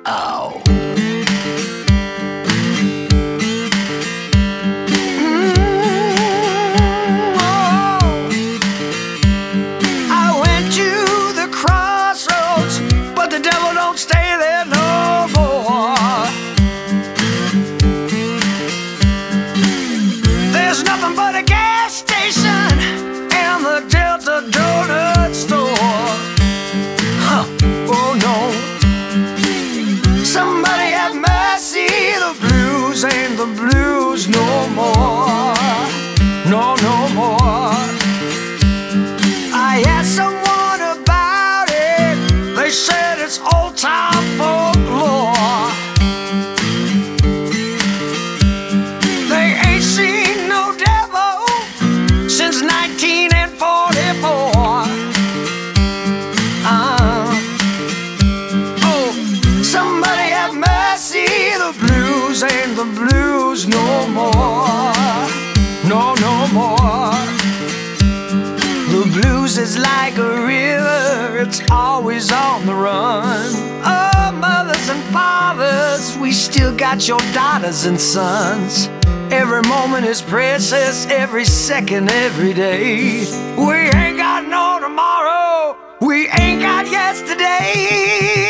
Oh. I went to the crossroads, but the devil don't stay there no more. There's nothing but a gas station and the Delta Donut store. Huh. Oh no. Somebody have mercy, the blues ain't the blues no more. No, no more. I asked someone about it, they said it's old time folklore. They ain't seen no devil since 1944. Somebody have mercy, the blues ain't the blues no more. No, no more. The blues is like a river, it's always on the run. Oh, mothers and fathers, we still got your daughters and sons. Every moment is precious, every second, every day. We ain't got no tomorrow, we ain't got yesterday.